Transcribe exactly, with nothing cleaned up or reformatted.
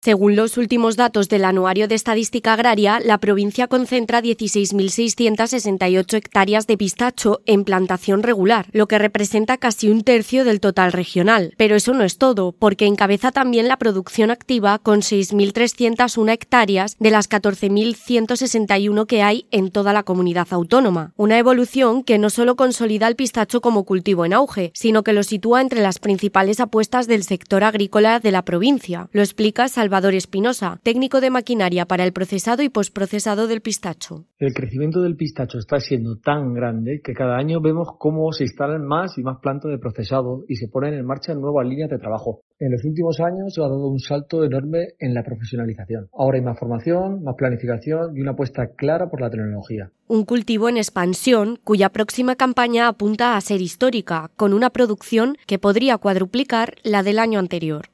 Según los últimos datos del Anuario de Estadística Agraria, la provincia concentra dieciséis mil seiscientas sesenta y ocho hectáreas de pistacho en plantación regular, lo que representa casi un tercio del total regional. Pero eso no es todo, porque encabeza también la producción activa con seis mil trescientas una hectáreas de las catorce mil ciento sesenta y uno que hay en toda la comunidad autónoma. Una evolución que no solo consolida el pistacho como cultivo en auge, sino que lo sitúa entre las principales apuestas del sector agrícola de la provincia. Lo explica Salvador Salvador Espinosa, técnico de maquinaria para el procesado y postprocesado del pistacho. El crecimiento del pistacho está siendo tan grande que cada año vemos cómo se instalan más y más plantas de procesado y se ponen en marcha nuevas líneas de trabajo. En los últimos años se ha dado un salto enorme en la profesionalización. Ahora hay más formación, más planificación y una apuesta clara por la tecnología. Un cultivo en expansión cuya próxima campaña apunta a ser histórica, con una producción que podría cuadruplicar la del año anterior.